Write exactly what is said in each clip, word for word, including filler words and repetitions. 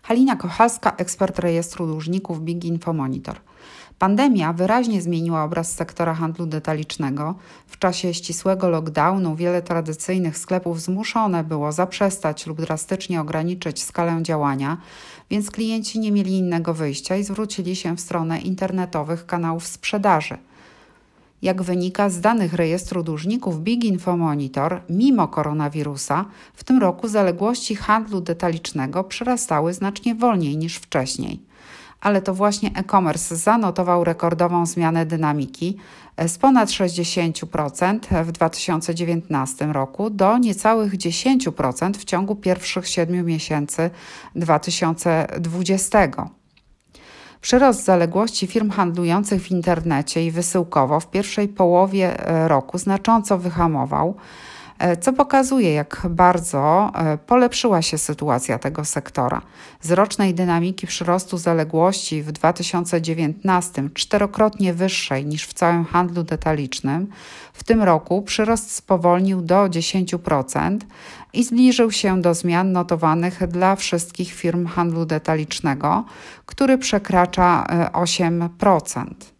Halina Kochalska, ekspert rejestru dłużników B I G Info Monitor. Pandemia wyraźnie zmieniła obraz sektora handlu detalicznego. W czasie ścisłego lockdownu wiele tradycyjnych sklepów zmuszone było zaprzestać lub drastycznie ograniczyć skalę działania, więc klienci nie mieli innego wyjścia i zwrócili się w stronę internetowych kanałów sprzedaży. Jak wynika z danych rejestru dłużników B I G Info Monitor, mimo koronawirusa w tym roku zaległości handlu detalicznego przyrastały znacznie wolniej niż wcześniej. Ale to właśnie e-commerce zanotował rekordową zmianę dynamiki z ponad sześćdziesiąt procent w dwa tysiące dziewiętnastym roku do niecałych dziesięć procent w ciągu pierwszych siedmiu miesięcy dwa tysiące dwudziestego. Przyrost zaległości firm handlujących w internecie i wysyłkowo w pierwszej połowie roku znacząco wyhamował, co pokazuje, jak bardzo polepszyła się sytuacja tego sektora. Z rocznej dynamiki przyrostu zaległości w dwa tysiące dziewiętnastym, czterokrotnie wyższej niż w całym handlu detalicznym, w tym roku przyrost spowolnił do dziesięć procent i zbliżył się do zmian notowanych dla wszystkich firm handlu detalicznego, który przekracza osiem procent.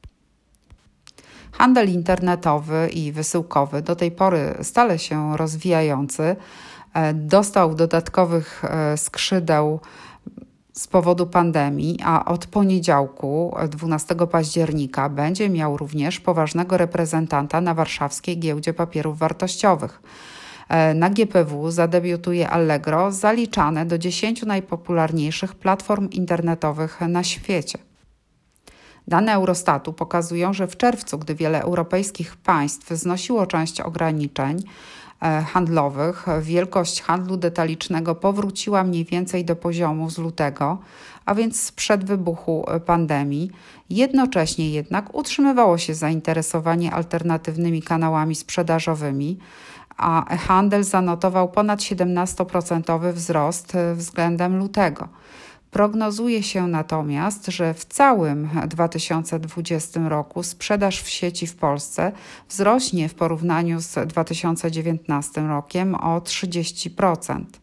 Handel internetowy i wysyłkowy, do tej pory stale się rozwijający, dostał dodatkowych skrzydeł z powodu pandemii, a od poniedziałku, dwunastego października, będzie miał również poważnego reprezentanta na warszawskiej giełdzie papierów wartościowych. Na G P W zadebiutuje Allegro, zaliczane do dziesięciu najpopularniejszych platform internetowych na świecie. Dane Eurostatu pokazują, że w czerwcu, gdy wiele europejskich państw znosiło część ograniczeń handlowych, wielkość handlu detalicznego powróciła mniej więcej do poziomu z lutego, a więc sprzed wybuchu pandemii. Jednocześnie jednak utrzymywało się zainteresowanie alternatywnymi kanałami sprzedażowymi, a e-handel zanotował ponad siedemnastoprocentowy wzrost względem lutego. Prognozuje się natomiast, że w całym dwa tysiące dwudziestym roku sprzedaż w sieci w Polsce wzrośnie w porównaniu z dwa tysiące dziewiętnastym rokiem o trzydzieści procent.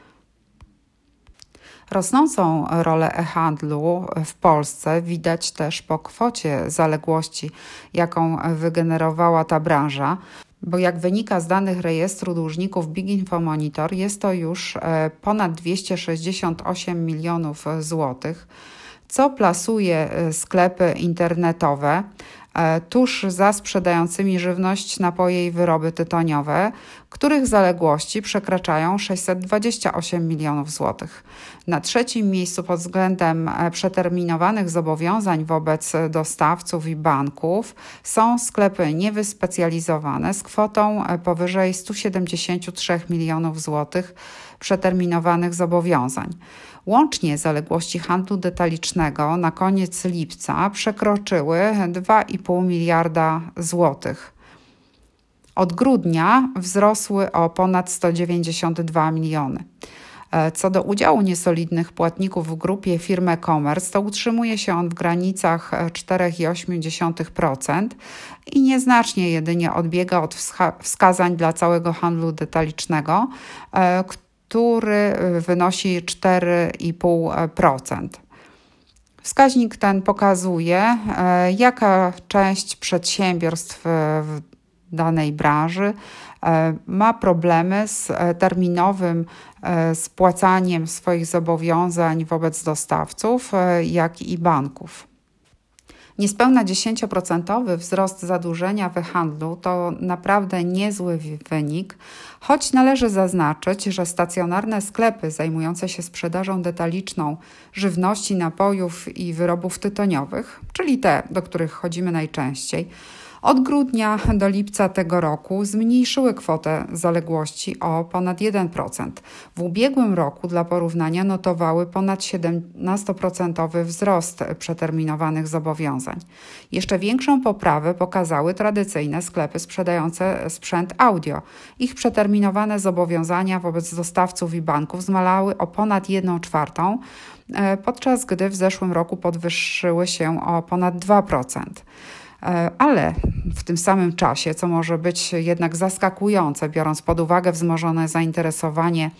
Rosnącą rolę e-handlu w Polsce widać też po kwocie zaległości, jaką wygenerowała ta branża, bo jak wynika z danych rejestru dłużników B I G Info Monitor, jest to już ponad dwieście sześćdziesiąt osiem milionów złotych, co plasuje sklepy internetowe tuż za sprzedającymi żywność, napoje i wyroby tytoniowe, których zaległości przekraczają sześćset dwadzieścia osiem milionów złotych. Na trzecim miejscu pod względem przeterminowanych zobowiązań wobec dostawców i banków są sklepy niewyspecjalizowane z kwotą powyżej stu siedemdziesięciu trzech milionów złotych przeterminowanych zobowiązań. Łącznie zaległości handlu detalicznego na koniec lipca przekroczyły dwa i pół miliarda złotych. Od grudnia wzrosły o ponad sto dziewięćdziesiąt dwa miliony. Co do udziału niesolidnych płatników w grupie firm e-commerce, to utrzymuje się on w granicach cztery przecinek osiem procent i nieznacznie jedynie odbiega od wskazań dla całego handlu detalicznego, który wynosi cztery i pół procent. Wskaźnik ten pokazuje, jaka część przedsiębiorstw w danej branży ma problemy z terminowym spłacaniem swoich zobowiązań wobec dostawców, jak i banków. Niespełna dziesięcioprocentowy wzrost zadłużenia w handlu to naprawdę niezły wynik, choć należy zaznaczyć, że stacjonarne sklepy zajmujące się sprzedażą detaliczną żywności, napojów i wyrobów tytoniowych, czyli te, do których chodzimy najczęściej, od grudnia do lipca tego roku zmniejszyły kwotę zaległości o ponad jeden procent. W ubiegłym roku dla porównania notowały ponad siedemnastoprocentowy wzrost przeterminowanych zobowiązań. Jeszcze większą poprawę pokazały tradycyjne sklepy sprzedające sprzęt audio. Ich przeterminowane zobowiązania wobec dostawców i banków zmalały o ponad jedną czwartą, podczas gdy w zeszłym roku podwyższyły się o ponad dwa procent. Ale w tym samym czasie, co może być jednak zaskakujące, biorąc pod uwagę wzmożone zainteresowanie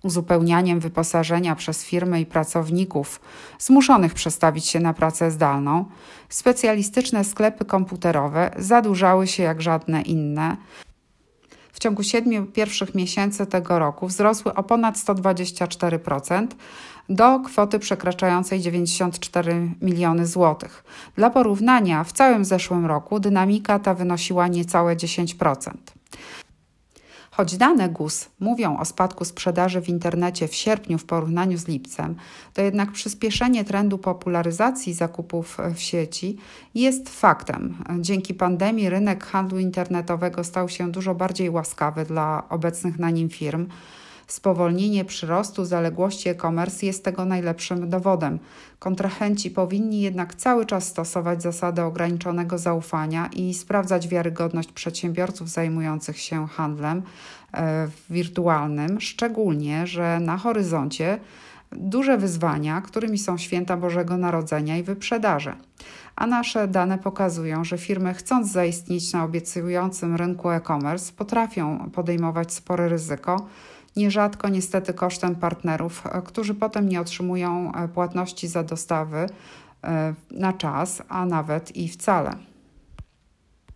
uzupełnianiem wyposażenia przez firmy i pracowników zmuszonych przestawić się na pracę zdalną, specjalistyczne sklepy komputerowe zadłużały się jak żadne inne. W ciągu siedmiu pierwszych miesięcy tego roku wzrosły o ponad sto dwadzieścia cztery procent do kwoty przekraczającej dziewięćdziesiąt cztery miliony złotych. Dla porównania, w całym zeszłym roku dynamika ta wynosiła niecałe dziesięć procent. Choć dane G U S mówią o spadku sprzedaży w internecie w sierpniu w porównaniu z lipcem, to jednak przyspieszenie trendu popularyzacji zakupów w sieci jest faktem. Dzięki pandemii rynek handlu internetowego stał się dużo bardziej łaskawy dla obecnych na nim firm. Spowolnienie przyrostu zaległości e-commerce jest tego najlepszym dowodem. Kontrahenci powinni jednak cały czas stosować zasadę ograniczonego zaufania i sprawdzać wiarygodność przedsiębiorców zajmujących się handlem e, wirtualnym, szczególnie, że na horyzoncie duże wyzwania, którymi są święta Bożego Narodzenia i wyprzedaże. A nasze dane pokazują, że firmy, chcąc zaistnieć na obiecującym rynku e-commerce, potrafią podejmować spore ryzyko, nierzadko niestety kosztem partnerów, którzy potem nie otrzymują płatności za dostawy na czas, a nawet i wcale.